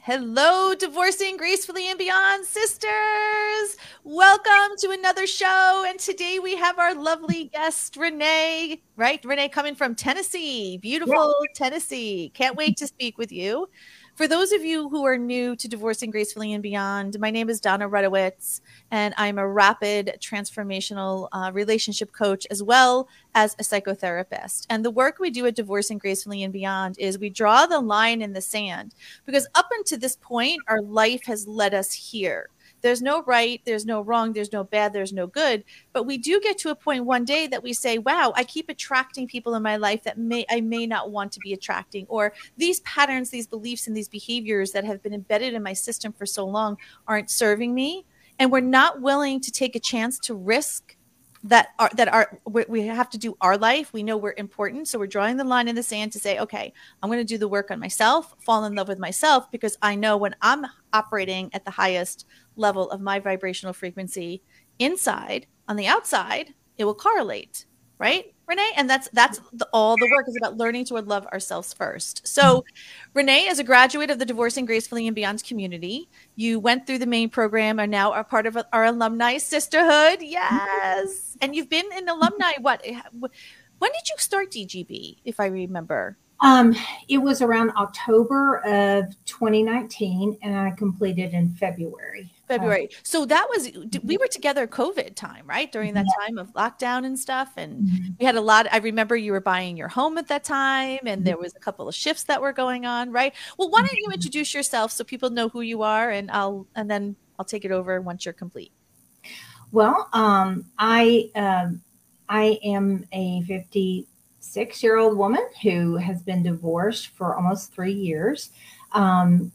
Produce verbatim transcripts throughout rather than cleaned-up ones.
Hello, Divorcing Gracefully and Beyond sisters. Welcome to another show. And today we have our lovely guest, Renee, right? Renee coming from Tennessee, beautiful yeah. Tennessee. Can't wait to speak with you. For those of you who are new to Divorcing Gracefully and Beyond, my name is Donna Rudowitz, and I'm a rapid transformational uh, relationship coach as well as a psychotherapist. And the work we do at Divorcing Gracefully and Beyond is we draw the line in the sand, because up until this point, our life has led us here. There's no right, there's no wrong, there's no bad, there's no good. But we do get to a point one day that we say, wow, I keep attracting people in my life that may I may not want to be attracting, or these patterns, these beliefs, and these behaviors that have been embedded in my system for so long aren't serving me. And we're not willing to take a chance to risk that are that are we have to do our life. We know we're important. So we're drawing the line in the sand to say, okay, I'm going to do the work on myself, fall in love with myself, because I know when I'm operating at the highest level of my vibrational frequency inside, on the outside, it will correlate, right, Renee? And that's that's the, all the work is about learning to love ourselves first. So Renee, as a graduate of the Divorcing Gracefully and Beyond community, you went through the main program, are now a part of our alumni sisterhood. Yes. And you've been an alumni. What, when did you start D G B, if I remember? Um, it was around October of twenty nineteen, and I completed in February. February. Um, so that was, we were together COVID time, right? During that yeah. time of lockdown and stuff. And mm-hmm. we had a lot, I remember you were buying your home at that time, and there was a couple of shifts that were going on, right? Well, why don't you introduce yourself so people know who you are, and I'll, and then I'll take it over once you're complete. Well, um, I, um, I am a fifty-six year old woman who has been divorced for almost three years. Um,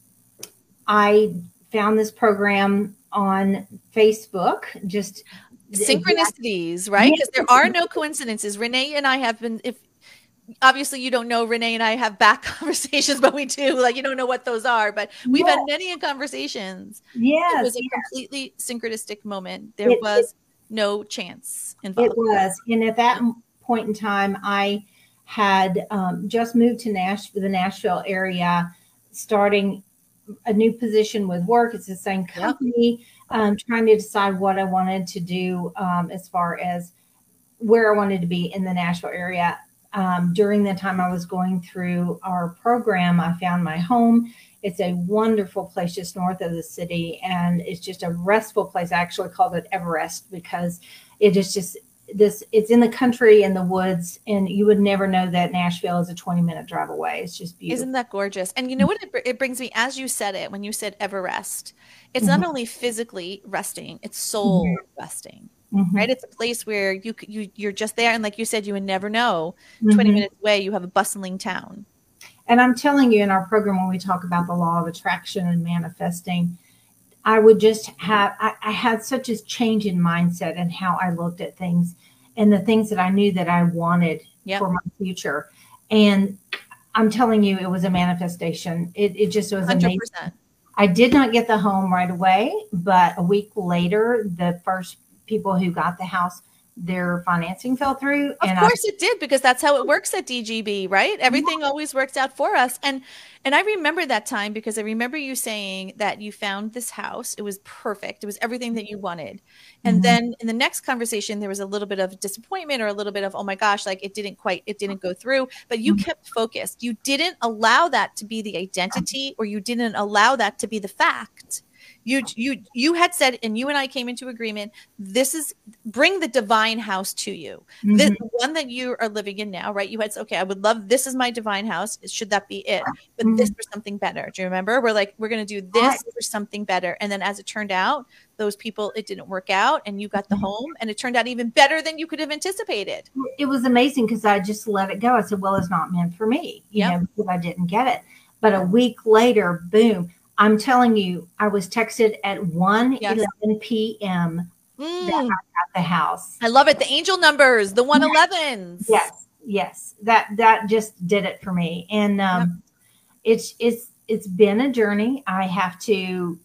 I found this program on Facebook, just synchronicities, right? Because there are no coincidences. Renee and I have been, if obviously you don't know, Renee and I have back conversations, but we do, like, you don't know what those are, but we've yes. had many conversations. Yes, it was a yes. completely synchronistic moment. There it, was it, no chance involved. It was. And at that point in time, I had um, just moved to Nashville, the Nashville area, starting a new position with work. It's the same company. Yep. Um, trying to decide what I wanted to do um, as far as where I wanted to be in the Nashville area. Um, during the time I was going through our program, I found my home. It's a wonderful place just north of the city, and it's just a restful place. I actually called it Everest because it is just this, it's in the country, in the woods, and you would never know that Nashville is a twenty minute drive away. It's just beautiful. Isn't that gorgeous? And you know what it, it brings me, as you said it, when you said Everest, it's mm-hmm. not only physically resting, it's soul mm-hmm. resting, mm-hmm. right? It's a place where you, you, you're just there. And like you said, you would never know mm-hmm. twenty minutes away, you have a bustling town. And I'm telling you, in our program, when we talk about the law of attraction and manifesting, I would just have, I, I had such a change in mindset and how I looked at things and the things that I knew that I wanted yep. for my future. And I'm telling you, it was a manifestation. It, it just was one hundred amazing. percent. I did not get the home right away, but a week later, the first people who got the house, their financing fell through. Of and course I, it did, because that's how it works at D G B, right? Everything yeah. always works out for us. And and I remember that time because I remember you saying that you found this house. It was perfect. It was everything that you wanted. And mm-hmm. then in the next conversation, there was a little bit of disappointment or a little bit of, oh my gosh, like it didn't quite, it didn't go through, but you mm-hmm. kept focused. You didn't allow that to be the identity, or you didn't allow that to be the fact. You, you, you had said, and you and I came into agreement, this is, bring the divine house to you. Mm-hmm. The one that you are living in now, right? You had said, okay, I would love, this is my divine house. Should that be it? But mm-hmm. this for something better. Do you remember? We're like, we're going to do this for something better. And then as it turned out, those people, it didn't work out, and you got the mm-hmm. home, and it turned out even better than you could have anticipated. It was amazing because I just let it go. I said, well, it's not meant for me, you yep. know, because I didn't get it. But a week later, boom. I'm telling you, I was texted at one eleven p.m. Mm. that I got the house. I love it. The angel numbers, the one elevens. Yes, yes. That that just did it for me. And um, yep. it's it's it's been a journey. I have to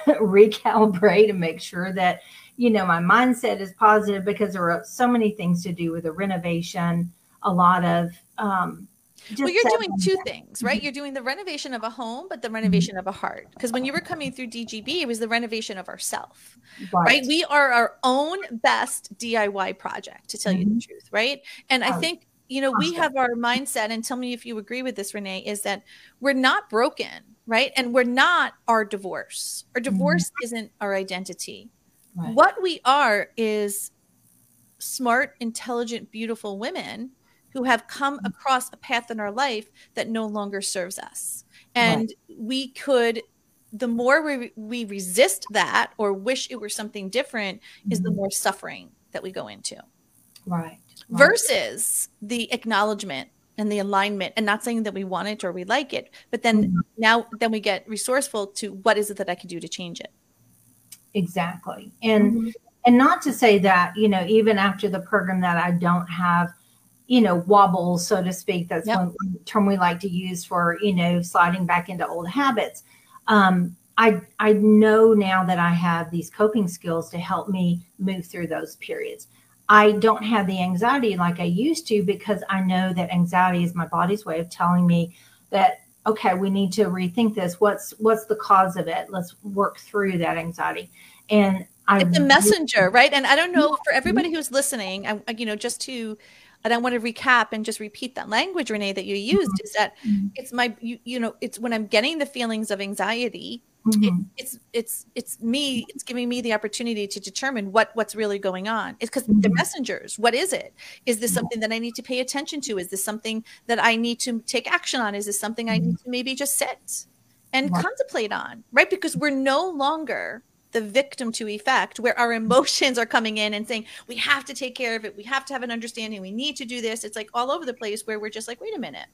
recalibrate and make sure that, you know, my mindset is positive, because there are so many things to do with a renovation, a lot of um Just well, you're set doing them two down. things, right? You're doing the renovation of a home, but the renovation of a heart. Because when you were coming through D G B, it was the renovation of ourself, right? Right. We are our own best D I Y project, to tell you Mhm. the truth, right? And I Oh, think, you know, we constant. have our mindset, and tell me if you agree with this, Renee, is that we're not broken, right? And we're not our divorce. Our Mhm. divorce isn't our identity. Right. What we are is smart, intelligent, beautiful women who have come across a path in our life that no longer serves us. And Right. we could, the more we, we resist that or wish it were something different, is the Mhm. more suffering that we go into. Right. Right. Versus the acknowledgement and the alignment, and not saying that we want it or we like it, but then Mhm. now then we get resourceful to what is it that I can do to change it. Exactly. And Mhm. and not to say that, you know, even after the program that I don't have, you know, wobbles, so to speak. That's Yep. one term we like to use for, you know, sliding back into old habits. Um, I I know now that I have these coping skills to help me move through those periods. I don't have the anxiety like I used to because I know that anxiety is my body's way of telling me that, okay, we need to rethink this. What's what's the cause of it? Let's work through that anxiety. And I It's a messenger, right? And I don't know, for yeah, everybody who's listening, I, you know, just to, and I want to recap and just repeat that language, Renee, that you used, is that mhm, it's my, you, you know, it's when I'm getting the feelings of anxiety, it, mhm, it's, it's, it's me, it's giving me the opportunity to determine what, what's really going on. It's because they're mhm, messengers. What is it? Is this something that I need to pay attention to? Is this something that I need to take action on? Is this something I mhm, need to maybe just sit and right, contemplate on, right? Because we're no longer the victim to effect, where our emotions are coming in and saying, we have to take care of it. We have to have an understanding. We need to do this. It's like all over the place, where we're just like, wait a minute.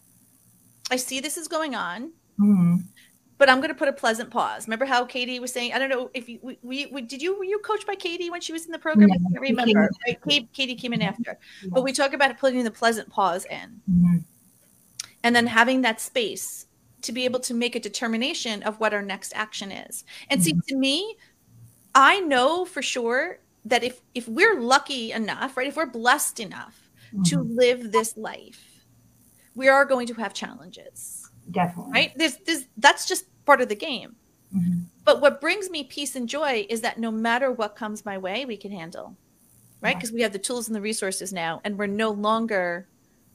I see this is going on, mhm. but I'm going to put a pleasant pause. Remember how Katie was saying, I don't know if you, we, we, we did you, were you coached by Katie when she was in the program? No, I can't he came remember. in Right? after. Katie, Katie came in after, but Yeah. we talk about putting the pleasant pause in, Mhm, and then having that space to be able to make a determination of what our next action is. And see, mhm, to me, I know for sure that if if we're lucky enough, right, if we're blessed enough to mhm. live this life, we are going to have challenges, Definitely. right? There's this that's just part of the game. Mhm, But what brings me peace and joy is that no matter what comes my way, we can handle, right? right. Because we have the tools and the resources now, and we're no longer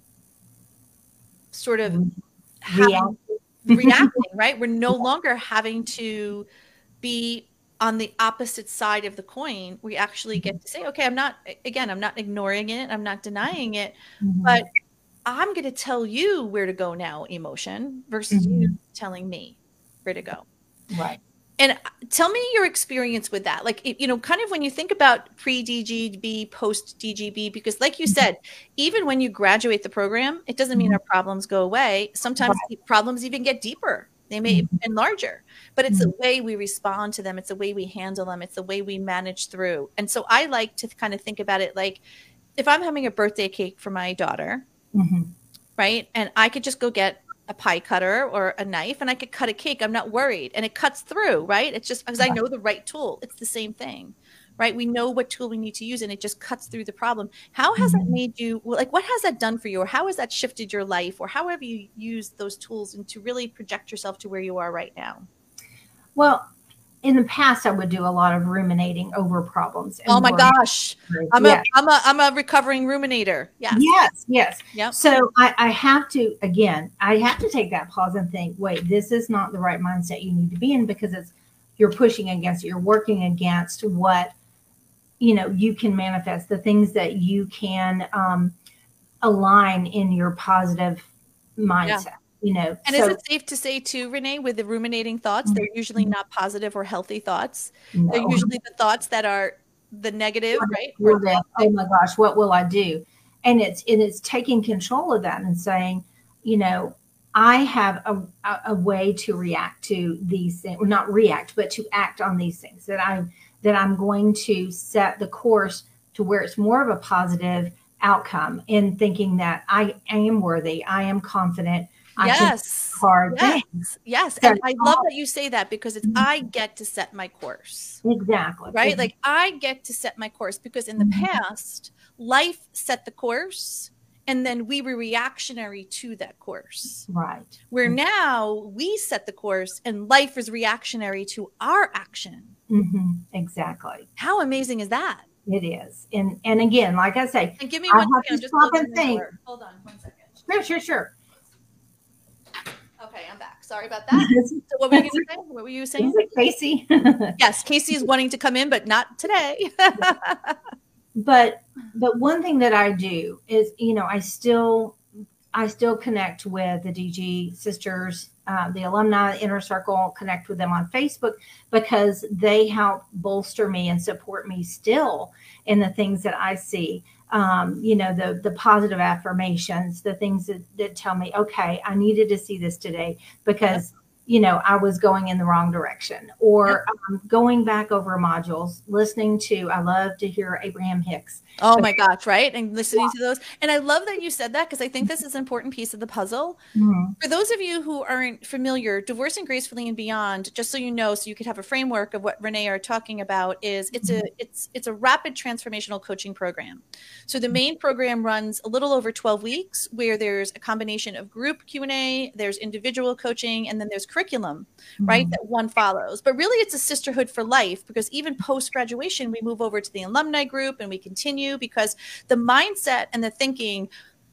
sort of Re- having Reactive. reacting, right? We're no longer having to be on the opposite side of the coin. We actually get to say, okay, I'm not, again, I'm not ignoring it, I'm not denying it, but Mhm, I'm going to tell you where to go now, emotion, versus you mhm. telling me where to go. Right. And tell me your experience with that. Like, you know, kind of when you think about pre-D G B, post-D G B, because like you Mhm, said, even when you graduate the program, it doesn't mean mhm. our problems go away. Sometimes Right. the problems even get deeper. They may Mhm, even larger, but it's mhm, the way we respond to them. It's the way we handle them. It's the way we manage through. And so I like to kind of think about it like, if I'm having a birthday cake for my daughter, mhm. right? And I could just go get a pie cutter or a knife and I could cut a cake. I'm not worried. And it cuts through, right? It's just because I Right. know the right tool. It's the same thing, right? We know what tool we need to use and it just cuts through the problem. How has that Mhm. made you, well, like, what has that done for you? Or how has that shifted your life? Or how have you used those tools and to really project yourself to where you are right now? Well, in the past, I would do a lot of ruminating over problems Oh and my worry. gosh. I'm a, Yeah. I'm a, I'm a recovering ruminator. Yes. Yes, yes. Yep. So I, I have to, again, I have to take that pause and think, wait, this is not the right mindset you need to be in because it's, you're pushing against it. You're working against what, you know, you can manifest, the things that you can um, align in your positive Yeah. mindset, you know. And is So, it safe to say too, Renee, with the ruminating thoughts, they're usually not positive or healthy thoughts. They're no. usually the thoughts that are the negative, right? Or Feel the that, oh toxic. my gosh, what will I do? And it's and it's taking control of that and saying, you know, I have a, a, a way to react to these things, or not react, but to act on these things that I that I'm going to set the course to where it's more of a positive outcome in thinking that I, I am worthy, I am confident, I can Yes. hard Yes. things. Yes. So, And I love that you say that because it's I get to set my course. exactly. Right? Exactly. Like I get to set my course because in the Mhm. past, life set the course And then we were reactionary to that course. Right. Where now we set the course and life is reactionary to our action. Mm-hmm. Exactly. How amazing is that? It is. And and again, like I say, and give me one I second. I'm just stop and think. Hold on one second. Sure, sure, sure. Okay, I'm back. Sorry about that. So what were you going to say? What were you saying? Is it Casey? Yes, Casey is wanting to come in, but not today. But but one thing that I do is, you know, I still I still connect with the D G sisters, uh, the alumni inner circle, connect with them on Facebook because they help bolster me and support me still in the things that I see. Um, you know, the the positive affirmations, the things that, that tell me, okay, I needed to see this today because, you know, I was going in the wrong direction, or um, going back over modules, listening to, I love to hear Abraham Hicks. Oh my gosh, right? And listening yeah. to those. And I love that you said that because I think this is an important piece of the puzzle. Mm-hmm. For those of you who aren't familiar, Divorcing Gracefully and Beyond, just so you know, so you could have a framework of what Renee are talking about, is it's mm-hmm. a it's it's a rapid transformational coaching program. So the main program runs a little over twelve weeks, where there's a combination of group Q and A, there's individual coaching, and then there's curriculum, mm-hmm. right, that one follows. But really it's a sisterhood for life, because even post-graduation, we move over to the alumni group and we continue, because the mindset and the thinking,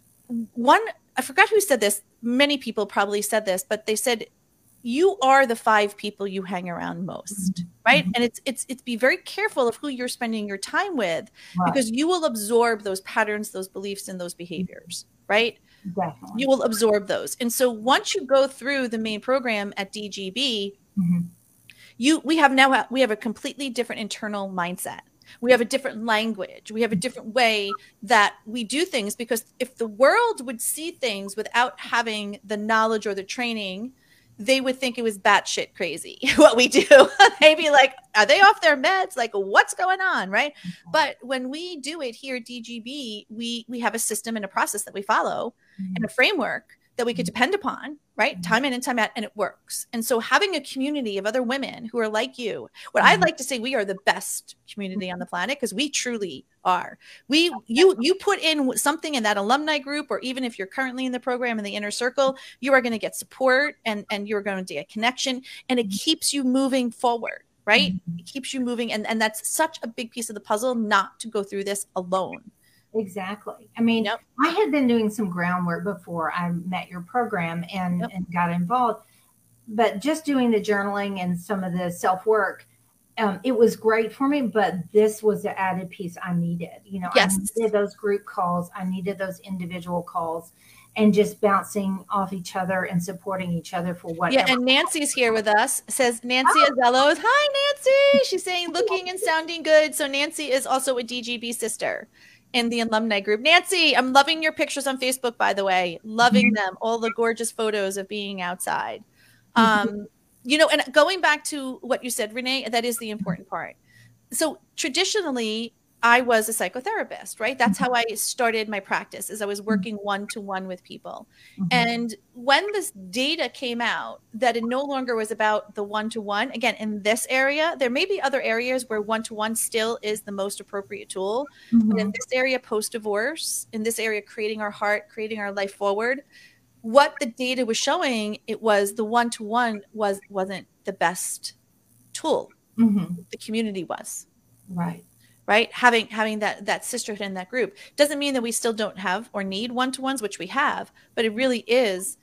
one, I forgot who said this, many people probably said this, but they said, you are the five people you hang around most, mm-hmm. right? And it's, it's, it's be very careful of who you're spending your time with, right. because you will absorb those patterns, those beliefs, and those behaviors, right? Definitely. You will absorb those. And so once you go through the main program at D G B, mm-hmm. you, we have now, we have a completely different internal mindset. We have a different language. We have a different way that we do things, because if the world would see things without having the knowledge or the training, they would think it was batshit crazy what we do. They'd be like, are they off their meds? Like, what's going on, right? Mm-hmm. But when we do it here at D G B, we we have a system and a process that we follow, mm-hmm. and a framework that we could depend upon, right? Mm-hmm. Time in and time out, and it works. And so having a community of other women who are like you, what mm-hmm. I'd like to say, we are the best community on the planet, because we truly are. We, you, you put in something in that alumni group, or even if you're currently in the program in the inner circle, you are going to get support, and, and you're going to get connection, and it keeps you moving forward, right? Mm-hmm. It keeps you moving. And, and that's such a big piece of the puzzle, not to go through this alone. Exactly. I mean, yep. I had been doing some groundwork before I met your program and, yep. and got involved, but just doing the journaling and some of the self-work, um, it was great for me, but this was the added piece I needed. You know, yes. I needed those group calls. I needed those individual calls, and just bouncing off each other and supporting each other for what. Yeah, and Nancy's here with us. Says Nancy oh. Azellos. Hi, Nancy. She's saying looking and sounding good. So Nancy is also a D G B sister in the alumni group. Nancy, I'm loving your pictures on Facebook, by the way. Loving them. All the gorgeous photos of being outside. Um, you know, and going back to what you said, Renee, that is the important part. So traditionally, I was a psychotherapist, right? That's how I started my practice, is I was working one-to-one with people. Mm-hmm. And when this data came out that it no longer was about the one-to-one, again, in this area, there may be other areas where one-to-one still is the most appropriate tool. Mm-hmm. But in this area, post-divorce, in this area, creating our heart, creating our life forward, what the data was showing, it was the one-to-one was, wasn't the best tool. Mm-hmm. The community was. Right. Right. Having, having that, that sisterhood in that group doesn't mean that we still don't have or need one-to-ones, which we have, but it really is,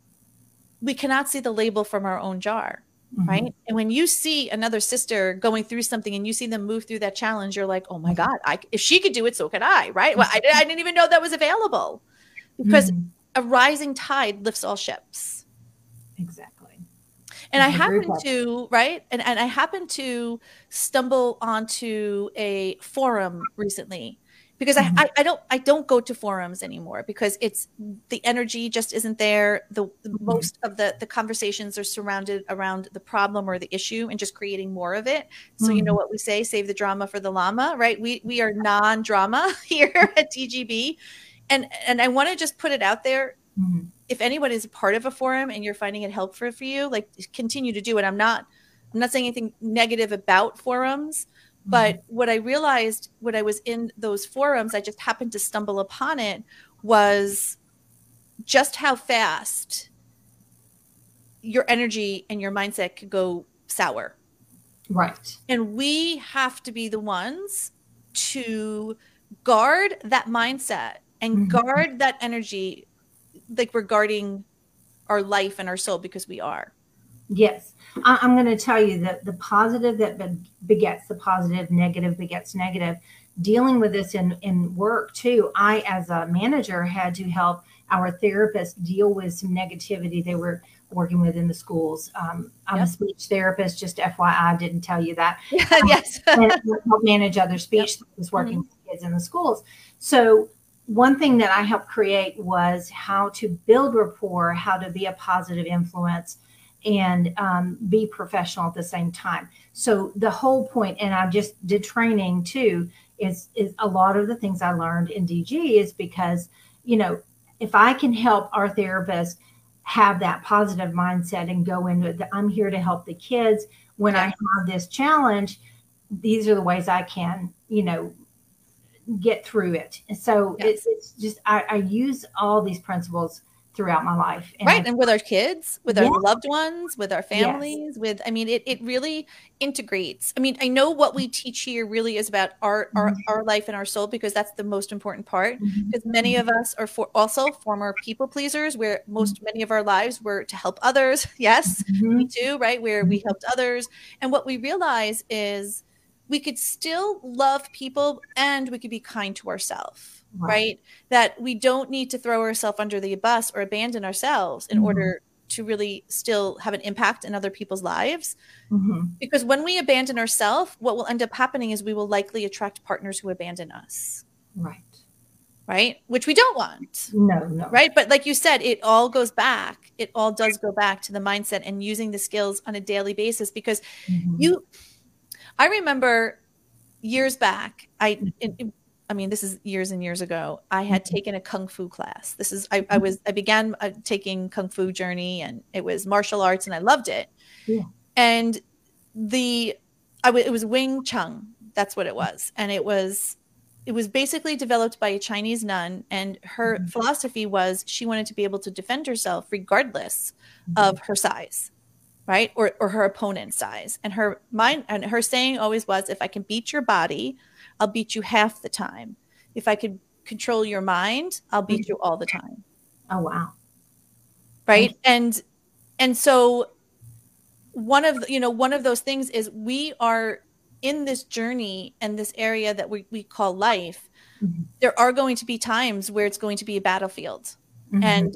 we cannot see the label from our own jar. Mm-hmm. Right. And when you see another sister going through something and you see them move through that challenge, you're like, oh my God, I, if she could do it, so could I. Right. Well, I, I didn't even know that was available, because mm-hmm. a rising tide lifts all ships. Exactly. And I happen to, right, and, and I happened to stumble onto a forum recently, because mm-hmm. I, I, I don't I don't go to forums anymore, because it's, the energy just isn't there. The, the mm-hmm. most of the, the conversations are surrounded around the problem or the issue, and just creating more of it. So mm-hmm. you know what we say, save the drama for the llama, right? We we are non-drama here at D G B. And, and I want to just put it out there. Mm-hmm. If anyone is a part of a forum and you're finding it helpful for you, like, continue to do it. I'm not, I'm not saying anything negative about forums, but mm-hmm. what I realized when I was in those forums, I just happened to stumble upon it, was just how fast your energy and your mindset could go sour. Right. And we have to be the ones to guard that mindset and mm-hmm. guard that energy, like regarding our life and our soul, because we are. Yes. I, I'm going to tell you that the positive that begets the positive, negative begets negative. Dealing with this in, in work too, I, as a manager, had to help our therapists deal with some negativity they were working with in the schools. Um, I'm yep. a speech therapist, just F Y I, didn't tell you that. Um, yes. and help manage other speech yep. therapists working mm-hmm. with kids in the schools. So one thing that I helped create was how to build rapport, how to be a positive influence, and um, be professional at the same time. So the whole point, and I just did training too, is, is a lot of the things I learned in D G is because, you know, if I can help our therapists have that positive mindset and go into it, I'm here to help the kids. When yeah. I have this challenge, these are the ways I can, you know, get through it. And so yes. it's, it's just, I, I use all these principles throughout my life. And right. I, and with our kids, with yeah. our loved ones, with our families, yes. with, I mean, it, it really integrates. I mean, I know what we teach here really is about our, mm-hmm. our, our life and our soul, because that's the most important part. Mm-hmm. Because many of us are for also former people pleasers, where most, mm-hmm. many of our lives were to help others. Yes, mm-hmm. me too, right? Where we helped others. And what we realize is we could still love people and we could be kind to ourselves. Right. right? That we don't need to throw ourselves under the bus or abandon ourselves in mm-hmm. order to really still have an impact in other people's lives. Mm-hmm. Because when we abandon ourselves, what will end up happening is we will likely attract partners who abandon us. Right. Right? Which we don't want. No, no. Right? But like you said, it all goes back. It all does go back to the mindset and using the skills on a daily basis, because mm-hmm. you, I remember years back, I, in, in, I mean, this is years and years ago, I had taken a Kung Fu class. This is, I, I was, I began uh, taking Kung Fu journey, and it was martial arts, and I loved it. Yeah. And the, I w- it was Wing Chun. That's what it was. And it was, it was basically developed by a Chinese nun. And her mm-hmm. philosophy was she wanted to be able to defend herself regardless mm-hmm. of her size, right? Or, or her opponent's size. And her mind, and her saying always was, if I can beat your body, I'll beat you half the time. If I could control your mind, I'll beat you all the time. Oh, wow. Right. And, and so one of, you know, one of those things is we are in this journey and this area that we, we call life. Mm-hmm. There are going to be times where it's going to be a battlefield. Mm-hmm. And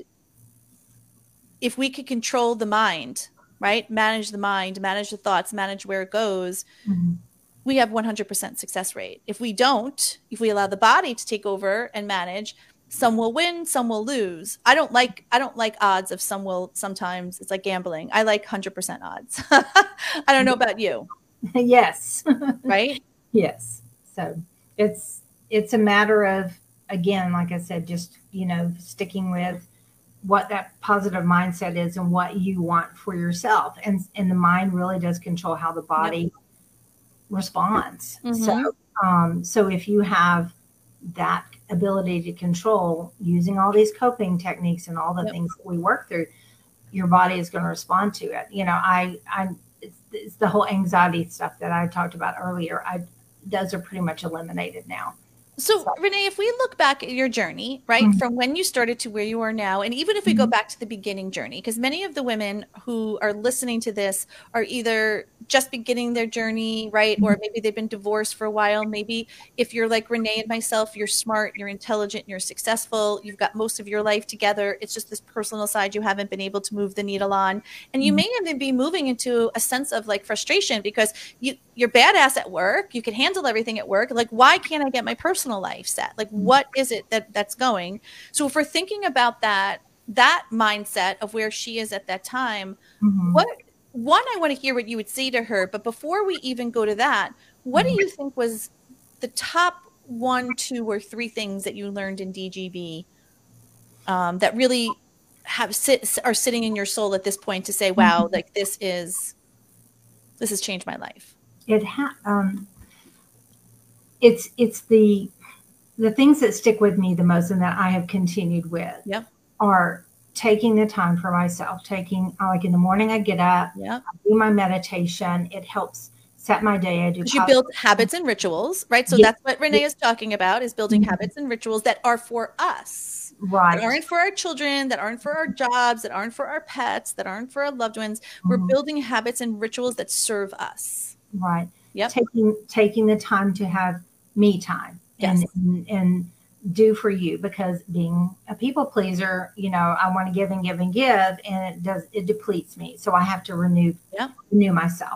if we could control the mind, right, manage the mind, manage the thoughts, manage where it goes, mm-hmm. we have one hundred percent success rate. If we don't, if we allow the body to take over and manage, some will win, some will lose. I don't like, I don't like odds of some will, sometimes it's like gambling. I like one hundred percent odds. I don't know about you. Yes. Right? Yes. So it's, it's a matter of, again, like I said, just, you know, sticking with what that positive mindset is and what you want for yourself. And, and the mind really does control how the body yep. responds. Mm-hmm. So, um, so if you have that ability to control using all these coping techniques and all the yep. things that we work through, your body is going to respond to it. You know, I, I, it's, it's the whole anxiety stuff that I talked about earlier. I, those are pretty much eliminated now. So, so, Renee, if we look back at your journey, right, mm-hmm. from when you started to where you are now, and even if we mm-hmm. go back to the beginning journey, because many of the women who are listening to this are either just beginning their journey, right, mm-hmm. or maybe they've been divorced for a while. Maybe if you're like Renee and myself, you're smart, you're intelligent, you're successful, you've got most of your life together. It's just this personal side you haven't been able to move the needle on. And you mm-hmm. may even be moving into a sense of like frustration because you, you're badass at work. You can handle everything at work. Like, why can't I get my personal life set? Like, what is it that that's going? So if we're thinking about that, that mindset of where she is at that time, mm-hmm. what, one, I want to hear what you would say to her, but before we even go to that, what mm-hmm. do you think was the top one, two, or three things that you learned in D G B um, that really have sit, are sitting in your soul at this point to say, wow, mm-hmm. like this is, this has changed my life? It ha- um, it's, it's the, the things that stick with me the most and that I have continued with Yep. are taking the time for myself, taking, like in the morning, I get up, Yep. I do my meditation. It helps set my day. I do. Because you build habits and rituals, right? So Yeah. that's what Renee is talking about, is building Mhm. habits and rituals that are for us, Right. that aren't for our children, that aren't for our jobs, that aren't for our pets, that aren't for our loved ones. Mhm. We're building habits and rituals that serve us. Right. Yep. Taking, taking the time to have me time. Yes. and, and, and do for you, because being a people pleaser, you know, I want to give and give and give, and it does, it depletes me. So I have to renew, yeah. renew myself.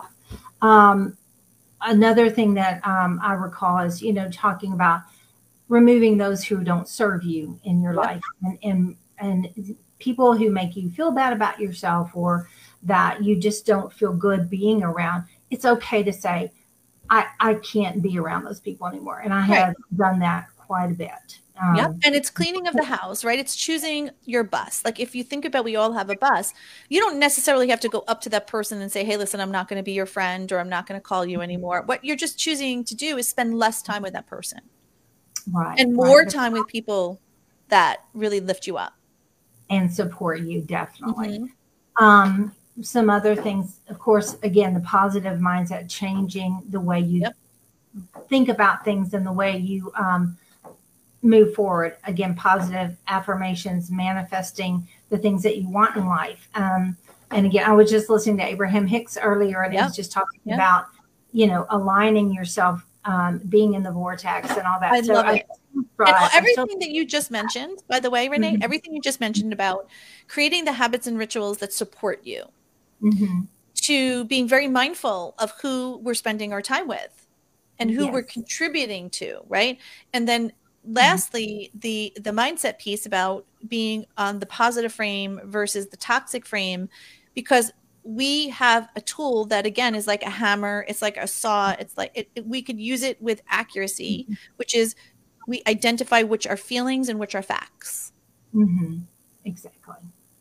Um, another thing that um, I recall is, you know, talking about removing those who don't serve you in your Yep. life, and, and, and people who make you feel bad about yourself, or that you just don't feel good being around. It's okay to say, I, I can't be around those people anymore. And I have right. done that quite a bit. Um, yep. And it's cleaning of the house, right? It's choosing your bus. Like if you think about, we all have a bus. You don't necessarily have to go up to that person and say, hey, listen, I'm not going to be your friend, or I'm not going to call you anymore. What you're just choosing to do is spend less time with that person. Right. And more right. time with people that really lift you up. And support you, definitely. Mm-hmm. Um, some other things, of course, again, the positive mindset, changing the way you yep. think about things and the way you um, move forward. Again, positive affirmations, manifesting the things that you want in life. Um, and again, I was just listening to Abraham Hicks earlier, and yep. he was just talking yep. about, you know, aligning yourself, um, being in the vortex and all that. I so love I, it. And everything still- that you just mentioned, by the way, Renee, mm-hmm. everything you just mentioned about creating the habits and rituals that support you, mm-hmm. to being very mindful of who we're spending our time with and who yes. we're contributing to, right? And then lastly, mm-hmm. the the mindset piece about being on the positive frame versus the toxic frame, because we have a tool that, again, is like a hammer. It's like a saw. It's like it, it, we could use it with accuracy, mm-hmm. which is we identify which are feelings and which are facts. Mm-hmm. Exactly.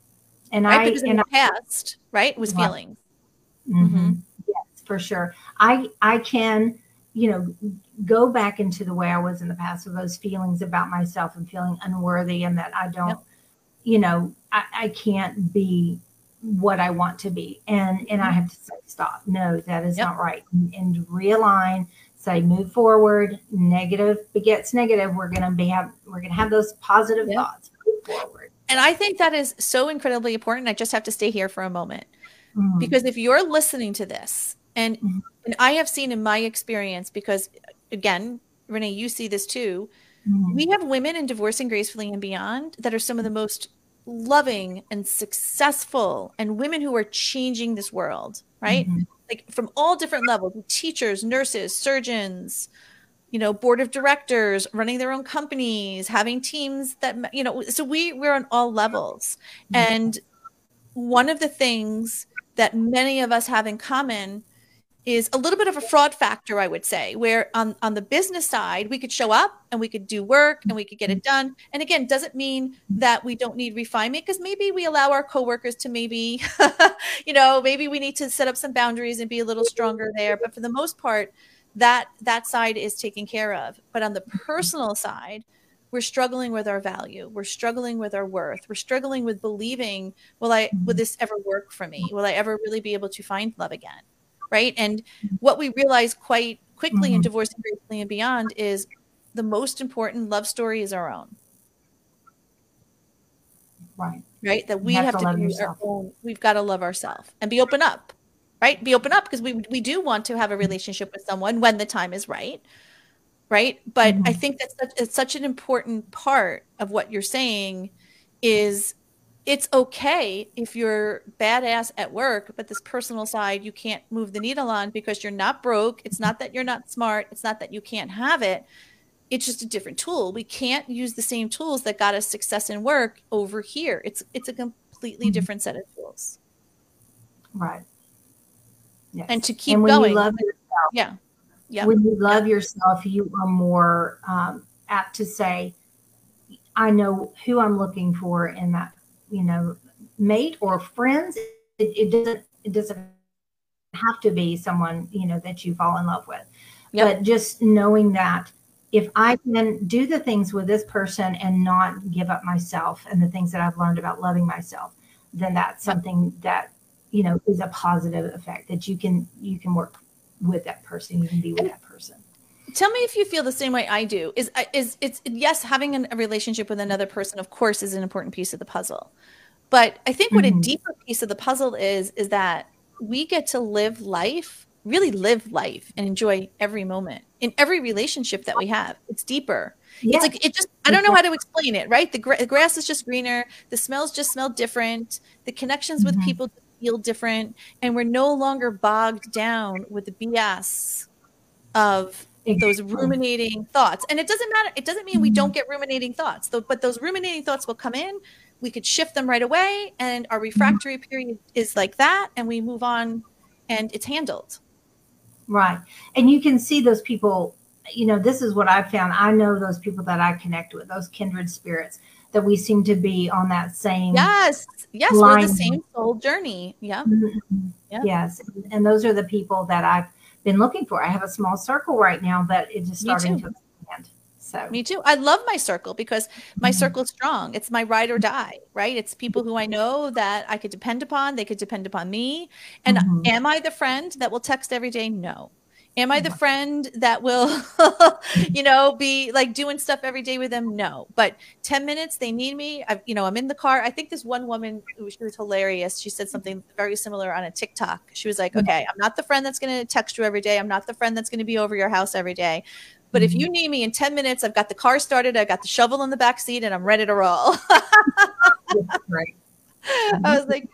And right? I, because in and the past, right, it was right. feelings. Mm-hmm. Mm-hmm. Yes, for sure. I, I can, you know, go back into the way I was in the past with those feelings about myself and feeling unworthy, and that I don't, yep. you know, I, I can't be what I want to be. And, and I have to say, stop. No, that is yep. not right. And, and realign, say, move forward. Negative begets negative. We're going to be, have, we're going to have those positive yep. thoughts. Move forward. And I think that is so incredibly important. I just have to stay here for a moment, mm-hmm. because if you're listening to this, and, mm-hmm. and I have seen in my experience, because again, Renee, you see this too. Mm-hmm. We have women in Divorcing Gracefully and Beyond that are some of the most loving and successful, and women who are changing this world, right? Mm-hmm. Like from all different levels, teachers, nurses, surgeons, you know, board of directors, running their own companies, having teams that, you know, so we, we're on all levels. Mm-hmm. And one of the things that many of us have in common is a little bit of a fraud factor, I would say, where on, on the business side, we could show up and we could do work and we could get it done. And again, doesn't mean that we don't need refinement, because maybe we allow our coworkers to maybe, you know, maybe we need to set up some boundaries and be a little stronger there. But for the most part, that that side is taken care of. But on the personal side, we're struggling with our value. We're struggling with our worth. We're struggling with believing, will I, will this ever work for me? Will I ever really be able to find love again? Right. And what we realize quite quickly mm-hmm. in Divorcing Gracefully and Beyond is the most important love story is our own. Right. Right. That we you have, have to, to be yourself. our own. We've got to love ourselves and be open up. Right. Be open up, because we, we do want to have a relationship with someone when the time is right. Right. But mm-hmm. I think that's such, it's such an important part of what you're saying is, it's okay if you're badass at work, but this personal side, you can't move the needle on because you're not broke. It's not that you're not smart. It's not that you can't have it. It's just a different tool. We can't use the same tools that got us success in work over here. It's, it's a completely mm-hmm. different set of tools. Right. Yes. And to keep and when going. You love yourself, yeah. Yeah. When you love yeah. yourself, you are more um, apt to say, I know who I'm looking for in that, you know, mate or friends. It, it doesn't, it doesn't have to be someone, you know, that you fall in love with, yep. but just knowing that if I can do the things with this person and not give up myself and the things that I've learned about loving myself, then that's something that, you know, is a positive effect that you can, you can work with that person. You can be with that person. Tell me if you feel the same way I do. Is, is it's, yes, having an, a relationship with another person, of course, is an important piece of the puzzle. But I think what mm-hmm. a deeper piece of the puzzle is, is that we get to live life, really live life and enjoy every moment in every relationship that we have. It's deeper. Yeah. It's like, it just, I don't know how to explain it, right? The, gra- the grass is just greener. The smells just smell different. The connections mm-hmm. with people feel different. And we're no longer bogged down with the B S of those ruminating thoughts. And it doesn't matter. It doesn't mean we don't get ruminating thoughts, though, but those ruminating thoughts will come in. We could shift them right away. And our refractory period is like that. And we move on and it's handled. Right. And you can see those people, you know, this is what I've found. I know those people that I connect with, those kindred spirits, that we seem to be on that same. Yes. Yes. Line. We're the same soul journey. Yeah. Mm-hmm. Yeah. Yes. And those are the people that I've been looking for. I have a small circle right now, but it just starting to expand. So me too. I love my circle because my mm-hmm. circle is strong. It's my ride or die, right? It's people who I know that I could depend upon. They could depend upon me. And mm-hmm. am I the friend that will text every day? No. Am I the friend that will, you know, be like doing stuff every day with them? No. But ten minutes, they need me. I've, you know, I'm in the car. I think this one woman, she was hilarious. She said something very similar on a TikTok. She was like, okay, I'm not the friend that's going to text you every day. I'm not the friend that's going to be over your house every day. But if you need me in ten minutes, I've got the car started, I've got the shovel in the back seat, and I'm ready to roll. Right. I was like,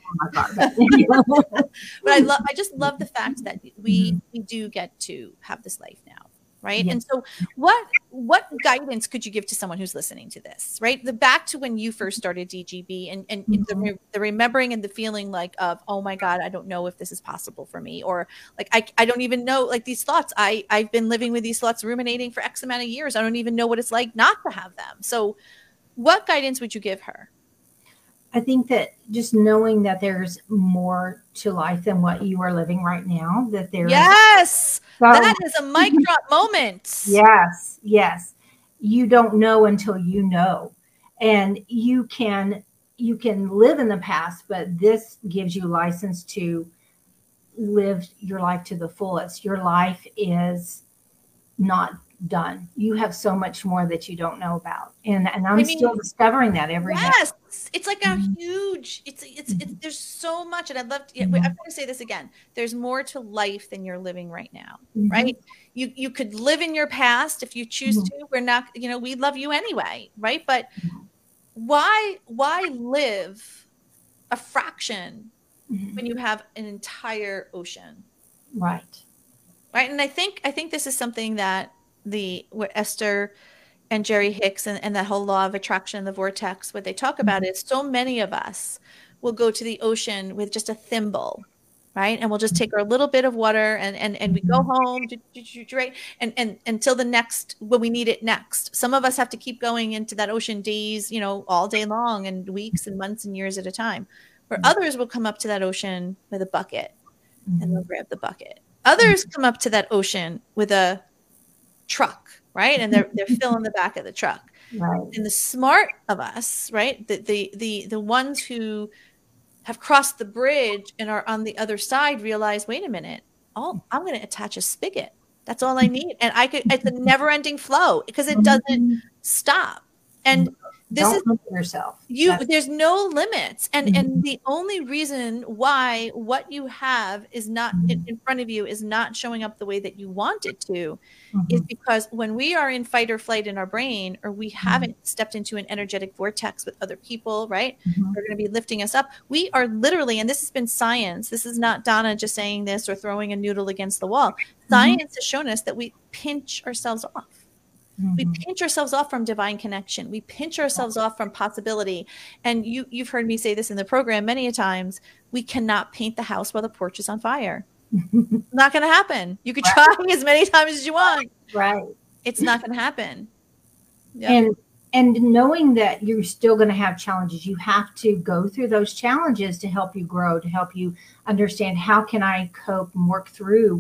but I love, I just love the fact that we, we do get to have this life now. Right. Yes. And so what, what guidance could you give to someone who's listening to this, right? The back to when you first started D G B and, and mm-hmm. the, the remembering and the feeling like of, oh my God, I don't know if this is possible for me. Or like, I, I don't even know, like these thoughts, I I've been living with these thoughts, ruminating for X amount of years. I don't even know what it's like not to have them. So what guidance would you give her? I think that just knowing that there's more to life than what you are living right now, that there yes, so, that is a mic drop moment. Yes, yes. You don't know until you know. And you can you can live in the past, but this gives you license to live your life to the fullest. Your life is not done. You have so much more that you don't know about. And and I'm I mean, still discovering that every yes, day. Yes. It's like a mm-hmm. huge, it's, it's, it's, there's so much. And I'd love to, mm-hmm. I'm going to say this again. There's more to life than you're living right now. Mm-hmm. Right. You, you could live in your past if you choose mm-hmm. to. We're not, you know, we love you anyway. Right. But why, why live a fraction mm-hmm. when you have an entire ocean? Right. Right. And I think, I think this is something that the, what Esther and Jerry Hicks and, and that whole law of attraction and the vortex, what they talk about is so many of us will go to the ocean with just a thimble, right? And we'll just take our little bit of water and and, and we go home, right? And, and until the next, when we need it next. Some of us have to keep going into that ocean days, you know, all day long and weeks and months and years at a time. Where others will come up to that ocean with a bucket and they'll grab the bucket. Others come up to that ocean with a truck, right? And they're they're filling the back of the truck. Right. And the smart of us, right? The the the the ones who have crossed the bridge and are on the other side realize, wait a minute, oh, I'm going to attach a spigot. That's all I need. And I could, it's a never ending flow because it doesn't stop. And this Don't is limit yourself. You, That's- there's no limits. And, mm-hmm. and the only reason why what you have is not mm-hmm. in, in front of you is not showing up the way that you want it to mm-hmm. is because when we are in fight or flight in our brain, or we mm-hmm. haven't stepped into an energetic vortex with other people, right? Mm-hmm. They're going to be lifting us up. We are literally, and this has been science. This is not Donna just saying this or throwing a noodle against the wall. Science mm-hmm. has shown us that we pinch ourselves off. Mm-hmm. We pinch ourselves off from divine connection. We pinch ourselves off from possibility. And you, you've heard me say this in the program many a times. We cannot paint the house while the porch is on fire. Not going to happen. You could right. try as many times as you want. Right. It's not going to happen. Yep. And and knowing that you're still going to have challenges, you have to go through those challenges to help you grow, to help you understand how can I cope and work through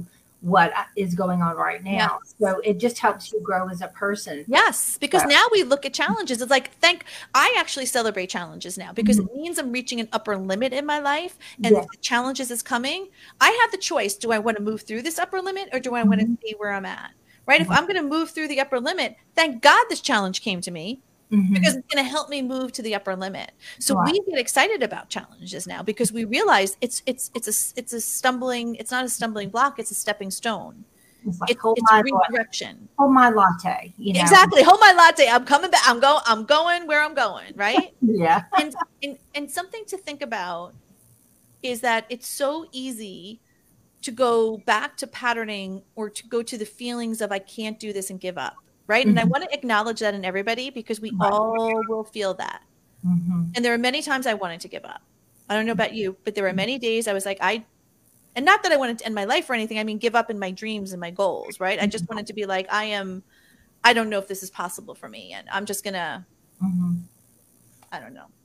what is going on right now. Yes. So it just helps you grow as a person. Yes, because so. now we look at challenges. It's like, thank, I actually celebrate challenges now because mm-hmm. it means I'm reaching an upper limit in my life. And yes. if the challenges is coming, I have the choice. Do I want to move through this upper limit or do I mm-hmm. want to stay where I'm at? Right? Mm-hmm. If I'm going to move through the upper limit, thank God this challenge came to me. Mm-hmm. Because it's going to help me move to the upper limit. So right. we get excited about challenges now because we realize it's it's it's a it's a stumbling. It's not a stumbling block. It's a stepping stone. It's like it's, hold it's my redirection. Hold my latte. You know? Exactly. Hold my latte. I'm coming back. I'm going. I'm going where I'm going. Right. yeah. And, and and something to think about is that it's so easy to go back to patterning or to go to the feelings of I can't do this and give up. Right. Mm-hmm. And I want to acknowledge that in everybody because we right. all will feel that. Mm-hmm. And there are many times I wanted to give up. I don't know about you, but there were many days I was like, I, and not that I wanted to end my life or anything. I mean, give up in my dreams and my goals. Right. Mm-hmm. I just wanted to be like, I am, I don't know if this is possible for me. And I'm just going to, mm-hmm. I don't know.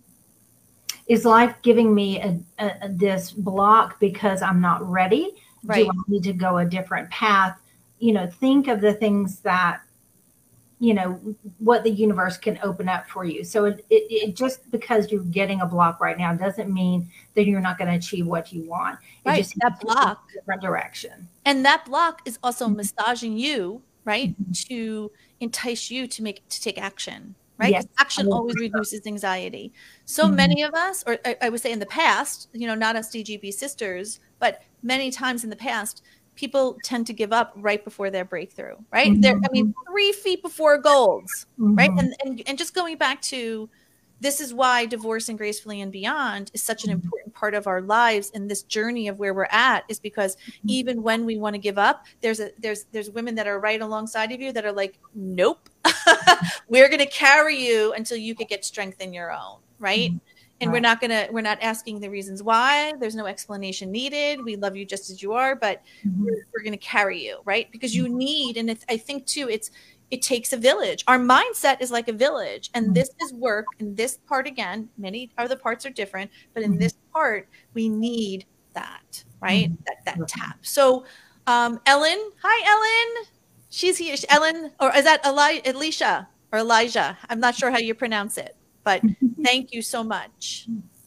Is life giving me a, a, this block because I'm not ready? Right. Do I need to go a different path? You know, think of the things that, you know, what the universe can open up for you. So it, it, it just because you're getting a block right now doesn't mean that you're not going to achieve what you want. It right. just that block, a different direction. And that block is also mm-hmm. massaging you, right, mm-hmm. to entice you to make to take action, right? Yes. Action always reduces anxiety. So mm-hmm. many of us, or I, I would say in the past, you know, not us D G B sisters, but many times in the past, people tend to give up right before their breakthrough, right? Mm-hmm. They're, I mean, three feet before golds, mm-hmm. right? And, and and just going back to, this is why Divorcing Gracefully and Beyond is such an important part of our lives in this journey of where we're at, is because mm-hmm. even when we want to give up, there's a there's there's women that are right alongside of you that are like, nope, we're going to carry you until you can get strength in your own, right? Mm-hmm. And right. we're not going to, we're not asking the reasons why. There's no explanation needed. We love you just as you are, but mm-hmm. we're, we're going to carry you, right? Because you need, and it's, I think too, it's, it takes a village. Our mindset is like a village. And mm-hmm. this is work. And this part, again, many other parts are different, but in mm-hmm. this part, we need that, right? Mm-hmm. That, that tap. So um, Ellen, hi, Ellen. She's here. Ellen, or is that Eli- Alicia or Elijah? I'm not sure how you pronounce it. But thank you so much.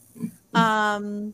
Um,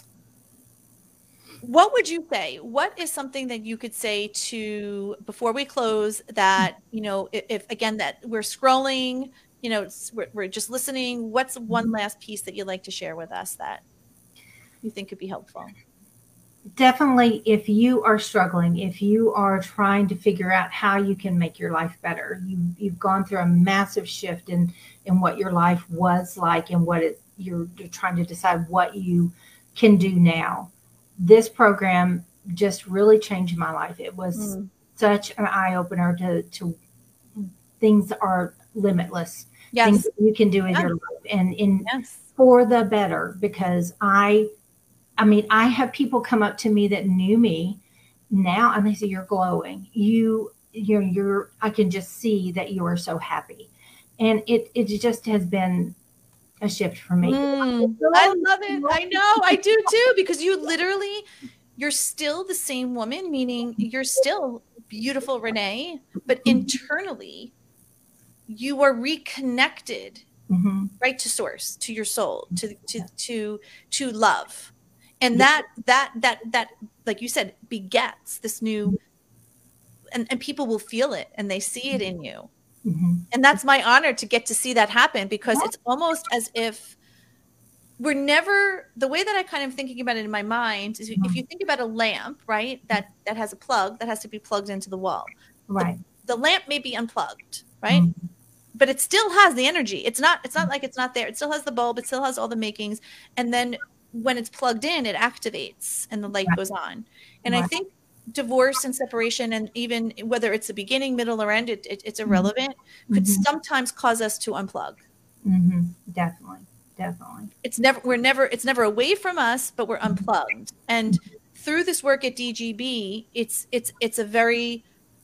what would you say? What is something that you could say to, before we close, that, you know, if, if again, that we're scrolling, you know, we're, we're just listening. What's one last piece that you'd like to share with us that you think could be helpful? Definitely, if you are struggling, if you are trying to figure out how you can make your life better, you, you've gone through a massive shift in, in what your life was like and what it, you're, you're trying to decide what you can do now. This program just really changed my life. It was mm. such an eye-opener to, to things are limitless. Yes. Things that you can do in yes. your life and in yes. for the better, because I I mean, I have people come up to me that knew me now and they say, you're glowing. You, you're, you're, I can just see that you are so happy. And it, it just has been a shift for me. Mm, I love it. I know I do too, because you literally, you're still the same woman, meaning you're still beautiful, Renee, but internally you are reconnected, mm-hmm. right, to source, to your soul, to, to, to, to love. And that, that, that, that, like you said, begets this new, and, and people will feel it and they see it in you. Mm-hmm. And that's my honor to get to see that happen, because it's almost as if we're never, the way that I kind of thinking about it in my mind is, mm-hmm. if you think about a lamp, right, that, that has a plug that has to be plugged into the wall. Right. The, the lamp may be unplugged, right? Mm-hmm. But it still has the energy. It's not, it's not like it's not there. It still has the bulb. It still has all the makings. And then when it's plugged in, it activates and the light right. goes on. And right. I think divorce and separation, and even whether it's a beginning, middle, or end, it, it, it's irrelevant, mm-hmm. could sometimes cause us to unplug. Mm-hmm. Definitely. Definitely. It's never, we're never, it's never away from us, but we're unplugged. And through this work at D G B, it's, it's, it's a very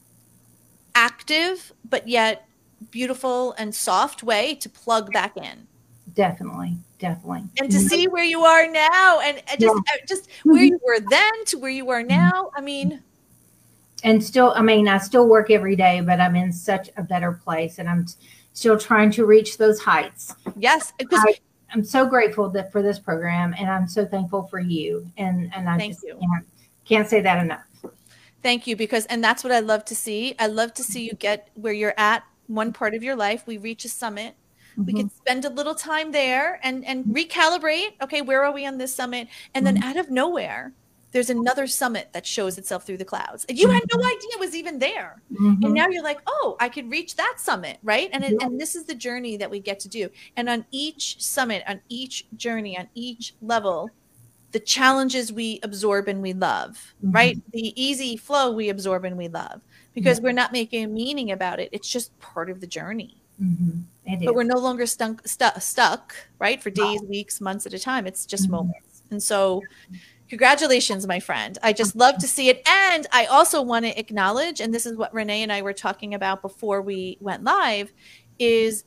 active, but yet beautiful and soft way to plug back in. Definitely. Definitely. And to see where you are now, and just, yeah. just where you were then to where you are now. I mean, and still, I mean, I still work every day, but I'm in such a better place, and I'm still trying to reach those heights. Yes, because I, I'm so grateful that for this program, and I'm so thankful for you. And and I just you. Can't, can't say that enough. Thank you, because and that's what I love to see. I love to see you get where you're at one part of your life. We reach a summit. Mm-hmm. We can spend a little time there and and recalibrate. Okay, where are we on this summit? And then mm-hmm. out of nowhere, there's another summit that shows itself through the clouds. You had no idea it was even there. Mm-hmm. And now you're like, oh, I could reach that summit, right? And, it, and this is the journey that we get to do. And on each summit, on each journey, on each level, the challenges we absorb and we love, mm-hmm. right? The easy flow we absorb and we love, because mm-hmm. we're not making a meaning about it. It's just part of the journey. Mm-hmm. But we're no longer stuck, stuck, stuck, right? For days, wow. weeks, months at a time. It's just mm-hmm. moments. And so congratulations, my friend. I just love to see it. And I also want to acknowledge, and this is what Renee and I were talking about before we went live, is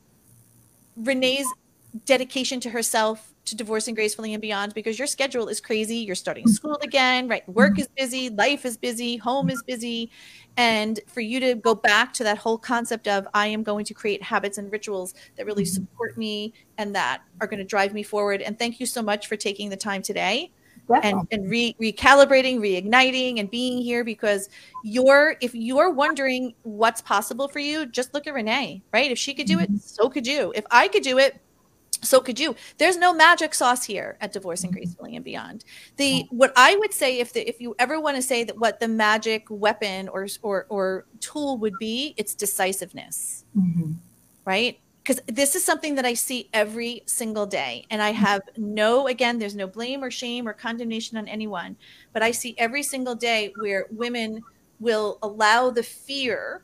Renee's dedication to herself, to Divorcing Gracefully and Beyond, because your schedule is crazy. You're starting school again, right? Work is busy, life is busy, home is busy. And for you to go back to that whole concept of, I am going to create habits and rituals that really support me and that are going to drive me forward. And thank you so much for taking the time today. And, and re, recalibrating, reigniting, and being here, because you're, if you're wondering what's possible for you, just look at Renee, right? If she could do it, so could you. If I could do it, so could you. There's no magic sauce here at Divorcing Gracefully and Beyond. The what I would say, if the, if you ever want to say that what the magic weapon or or, or tool would be, it's decisiveness, mm-hmm. right? Because this is something that I see every single day. And I have no, again, there's no blame or shame or condemnation on anyone. But I see every single day where women will allow the fear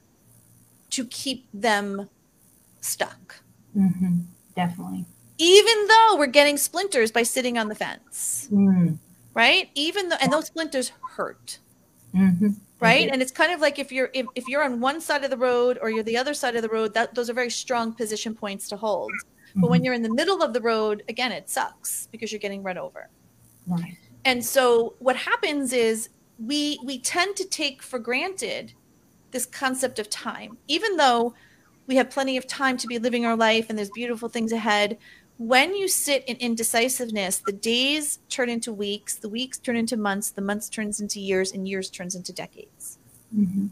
to keep them stuck. Mm-hmm. Definitely. Even though we're getting splinters by sitting on the fence. Mm. Right? Even though, and those splinters hurt. Mm-hmm. Right. And it's kind of like if you're if, if you're on one side of the road or you're the other side of the road, that those are very strong position points to hold. Mm-hmm. But when you're in the middle of the road, again, it sucks because you're getting run over. Right. And so what happens is we we tend to take for granted this concept of time, even though we have plenty of time to be living our life and there's beautiful things ahead. When you sit in indecisiveness, the days turn into weeks, the weeks turn into months, the months turns into years, and years turns into decades. Mm-hmm.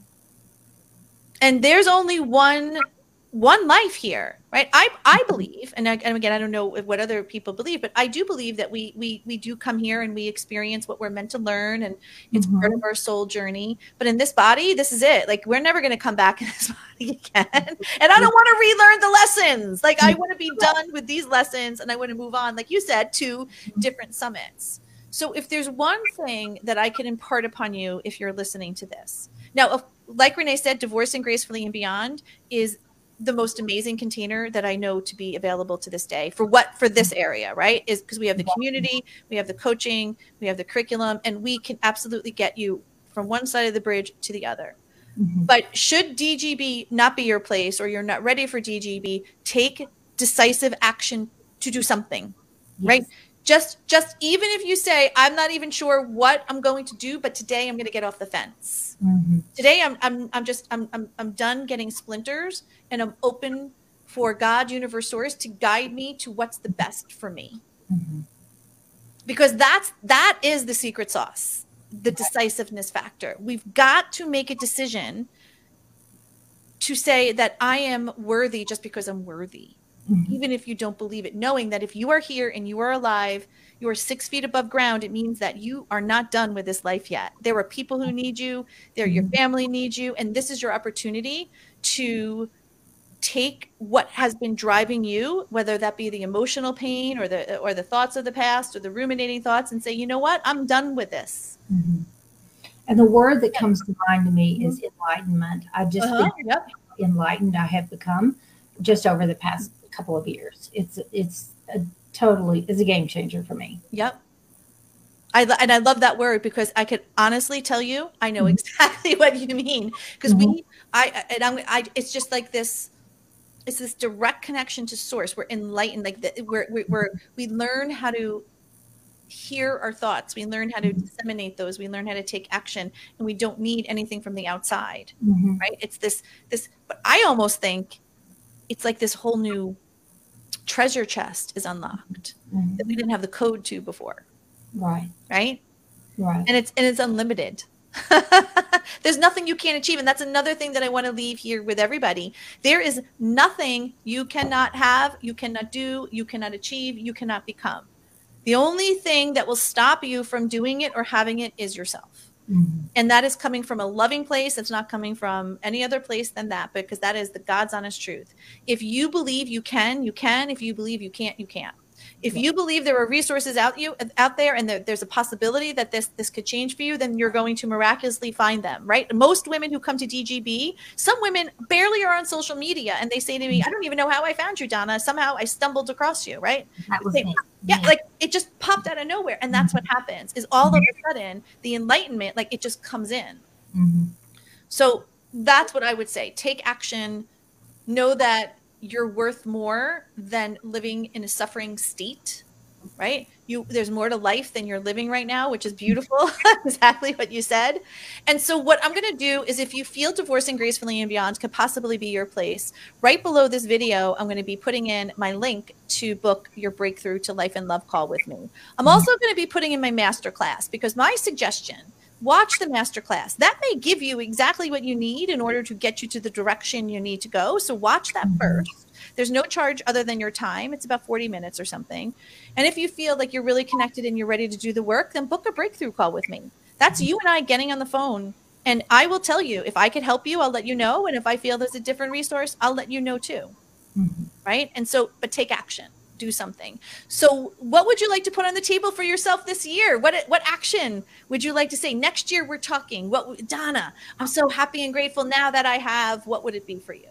And there's only one one life here, right? I I believe, and, I, and again, I don't know what other people believe, but I do believe that we we we do come here and we experience what we're meant to learn, and it's mm-hmm. part of our soul journey. But in this body, this is it. Like, we're never going to come back in this body again. And I don't want to relearn the lessons. Like, I want to be done with these lessons, and I want to move on, like you said, to different summits. So if there's one thing that I can impart upon you, if you're listening to this now, like Renee said, Divorcing Gracefully and Beyond is the most amazing container that I know to be available to this day for what, for this area, right? Is because we have the community, we have the coaching, we have the curriculum, and we can absolutely get you from one side of the bridge to the other. Mm-hmm. But should D G B not be your place, or you're not ready for D G B, take decisive action to do something, yes. right? Just, just even if you say, I'm not even sure what I'm going to do, but today I'm going to get off the fence. Mm-hmm. Today I'm, I'm, I'm just, I'm, I'm, I'm done getting splinters, and I'm open for God, universe, source to guide me to what's the best for me. Mm-hmm. Because that's, that is the secret sauce, the decisiveness factor. We've got to make a decision to say that I am worthy just because I'm worthy. Mm-hmm. Even if you don't believe it, knowing that if you are here and you are alive, you are six feet above ground, it means that you are not done with this life yet. There are people who need you. There, your family needs you. And this is your opportunity to take what has been driving you, whether that be the emotional pain or the, or the thoughts of the past or the ruminating thoughts, and say, you know what, I'm done with this. Mm-hmm. And the word that comes to mind to me is enlightenment. I've just uh-huh. been yep. enlightened. I have become just over the past couple of years. It's it's a totally is a game changer for me. Yep. I and I love that word, because I could honestly tell you I know mm-hmm. exactly what you mean, because mm-hmm. we I and I'm I it's just like this it's this direct connection to source. We're enlightened, like the, we're we're we learn how to hear our thoughts. We learn how to disseminate those. We learn how to take action, and we don't need anything from the outside, mm-hmm. right? It's this, this, but I almost think it's like this whole new treasure chest is unlocked mm-hmm. that we didn't have the code to before. Right. Right. Right. And it's, and it's unlimited. There's nothing you can't achieve. And that's another thing that I want to leave here with everybody. There is nothing you cannot have, you cannot do, you cannot achieve, you cannot become. The only thing that will stop you from doing it or having it is yourself. Mm-hmm. And that is coming from a loving place. It's not coming from any other place than that, because that is the God's honest truth. If you believe you can, you can. If you believe you can't, you can't. If you believe there are resources out you out there and there, there's a possibility that this this could change for you, then you're going to miraculously find them, right? Most women who come to D G B, some women barely are on social media, and they say to me, I don't even know how I found you, Donna. Somehow I stumbled across you, right? That was they, me. Yeah, like it just popped out of nowhere. And that's what happens is all of a sudden the enlightenment, like it just comes in. Mm-hmm. So that's what I would say. Take action. Know that you're worth more than living in a suffering state, right? You, there's more to life than you're living right now, which is beautiful. Exactly what you said. And so what I'm going to do is, if you feel Divorcing Gracefully and Beyond could possibly be your place, right below this video, I'm going to be putting in my link to book your Breakthrough to Life and Love call with me. I'm also going to be putting in my masterclass, because my suggestion, watch the masterclass. That may give you exactly what you need in order to get you to the direction you need to go. So watch that first. There's no charge other than your time. It's about forty minutes or something. And if you feel like you're really connected and you're ready to do the work, then book a breakthrough call with me. That's you and I getting on the phone. And I will tell you, if I could help you, I'll let you know. And if I feel there's a different resource, I'll let you know too. Mm-hmm. Right? And so, but take action. Do something. So what would you like to put on the table for yourself this year? What what action would you like to say? Next year we're talking. What, Donna, I'm so happy and grateful now that I have. What would it be for you?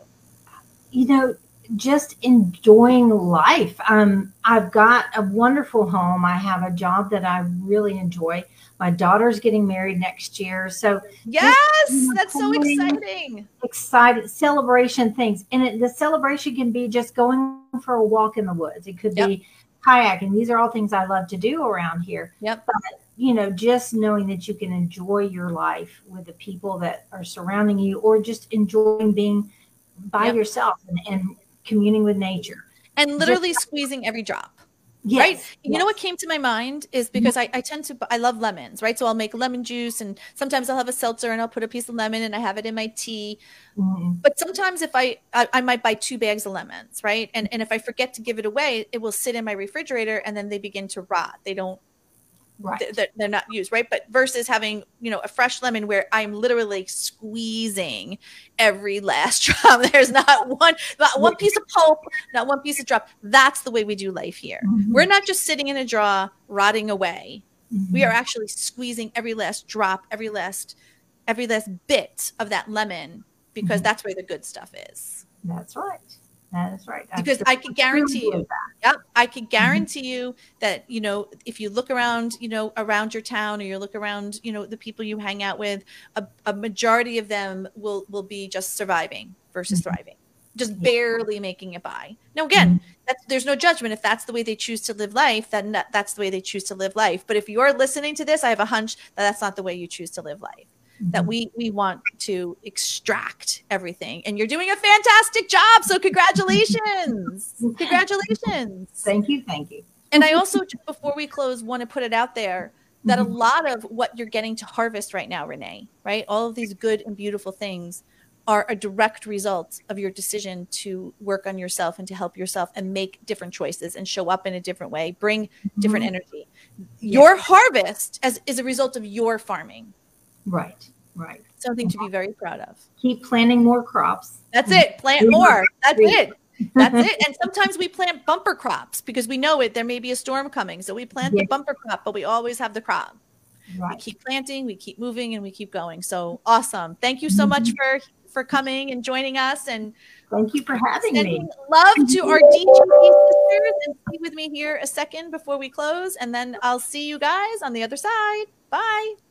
You know, just enjoying life. Um, I've got a wonderful home. I have a job that I really enjoy. My daughter's getting married next year. So yes, just, that's so exciting. Excited celebration things. And it, the celebration can be just going for a walk in the woods. It could yep. be kayaking. These are all things I love to do around here. Yep. But, you know, just knowing that you can enjoy your life with the people that are surrounding you, or just enjoying being by yep. yourself and, and communing with nature. And literally just, squeezing every drop. Yes, right. Yes. You know what came to my mind is because mm-hmm. I, I tend to, I love lemons, right? So I'll make lemon juice, and sometimes I'll have a seltzer and I'll put a piece of lemon and I have it in my tea. Mm-hmm. But sometimes if I, I, I might buy two bags of lemons, right? And, and if I forget to give it away, it will sit in my refrigerator and then they begin to rot. They don't, right. they're, they're not used, right? But versus having, you know, a fresh lemon where I'm literally squeezing every last drop. There's not one, not one piece of pulp, not one piece of drop. That's the way we do life here. Mm-hmm. We're not just sitting in a jar rotting away. Mm-hmm. We are actually squeezing every last drop, every last, every last bit of that lemon, because mm-hmm. that's where the good stuff is. That's right. That is right. Because I can guarantee you, yep, I can guarantee mm-hmm. you that, you know, if you look around, you know, around your town, or you look around, you know, the people you hang out with, a, a majority of them will, will be just surviving versus mm-hmm. thriving, just yeah. barely making it by. Now, again, mm-hmm. that's, there's no judgment. If that's the way they choose to live life, then that, that's the way they choose to live life. But if you're listening to this, I have a hunch that that's not the way you choose to live life. That we we want to extract everything, and you're doing a fantastic job. So congratulations, congratulations. Thank you, thank you. And I also, before we close, want to put it out there that mm-hmm. a lot of what you're getting to harvest right now, Renee, right? All of these good and beautiful things are a direct result of your decision to work on yourself and to help yourself and make different choices and show up in a different way, bring mm-hmm. different energy. Your yeah. harvest as is a result of your farming. Right, right. Something to be very proud of. Keep planting more crops. That's it. Plant more. That's it. That's it. And sometimes we plant bumper crops because we know it. There may be a storm coming. So we plant yes. the bumper crop, but we always have the crop. Right. We keep planting, we keep moving, and we keep going. So awesome. Thank you so mm-hmm. much for, for coming and joining us. And thank you for having me. Love to our D G B sisters. And stay with me here a second before we close. And then I'll see you guys on the other side. Bye.